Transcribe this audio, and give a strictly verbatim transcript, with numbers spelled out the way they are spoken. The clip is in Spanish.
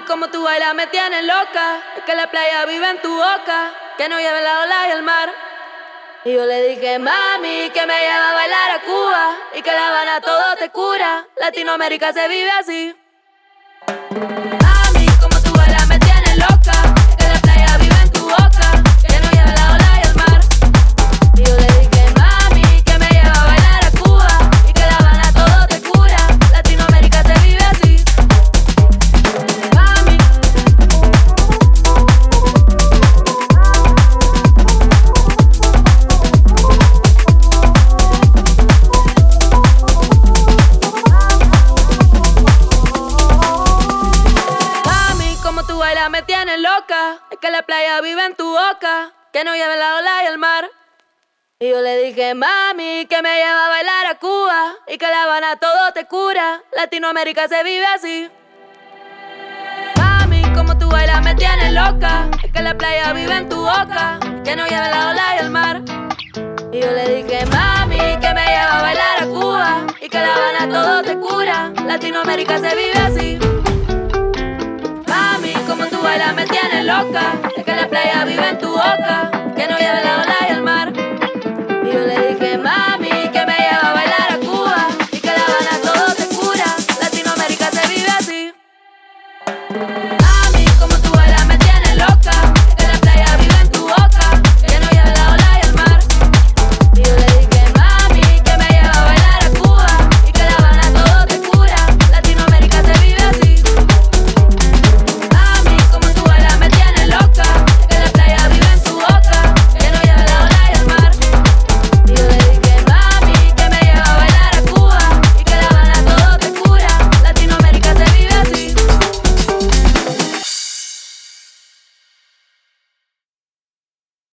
Como tú bailas me tienes loca. Es que la playa vive en tu boca. Que no lleve la ola y el mar. Y yo le dije, mami, que me lleva a bailar a Cuba. Y que La Habana todo te cura. Latinoamérica se vive así. Mami, como tú bailas me tienes loca. Es que la playa vive en tu boca. Que no lleve la ola y el mar. Y yo le dije, mami, que me lleva a bailar a Cuba. Y que La Habana todo te cura. Latinoamérica se vive así. Me tienes loca, es que la playa vive en tu boca, que no lleve la ola y el mar. Y yo le dije, mami, que me lleva a bailar a Cuba y que La Habana todo te cura, Latinoamérica se vive así. Mami, como tú bailas me tienes loca, es que la playa vive en tu boca, que no lleve la ola y el mar. Y yo le dije, mami, que me lleva a bailar a Cuba y que La Habana todo te cura, Latinoamérica se vive así. Como tú bailas me tienes loca. Es que la playa vive en tu boca. Que no lleve la ola y el mar. Y yo le dije, mami, que me lleva a bailar a Cuba. Y que La Habana todo te cura. Latinoamérica se vive así.